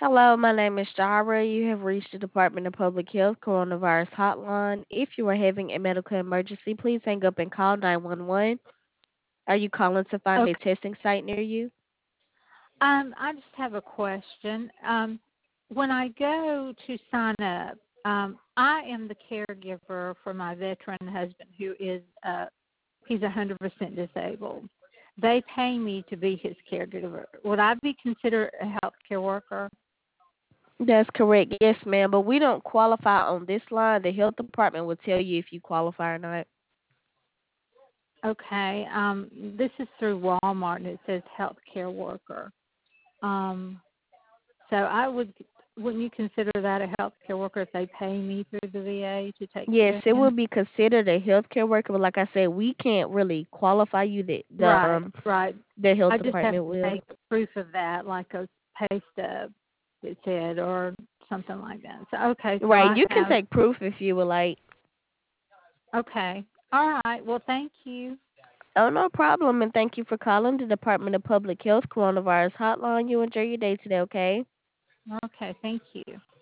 Hello, my name is Jara. You have reached the Department of Public Health Coronavirus Hotline. If you are having a medical emergency, please hang up and call 911. Are you calling to find a Okay. testing site near you? I just have a question. When I go to sign up, I am the caregiver for my veteran husband who is he's 100% disabled. They pay me to be his caregiver. Would I be considered a healthcare worker? That's correct, yes, ma'am. But we don't qualify on this line. The health department will tell you if you qualify or not. Okay. This is through Walmart and it says healthcare worker. Um, so wouldn't you consider that a healthcare worker if they pay me through the VA to take Yes, care of it will him? be considered a healthcare worker, but like I said, we can't really qualify you. The the Right, um right. the health I just have department to will. make proof of that, like a pay stub, it said, or something like that. So okay, so Right, I you can have take proof if you would like. okay. All right. Well, thank you. Oh, no problem, and thank you for calling the Department of Public Health Coronavirus Hotline. You enjoy your day today, okay? Okay, thank you.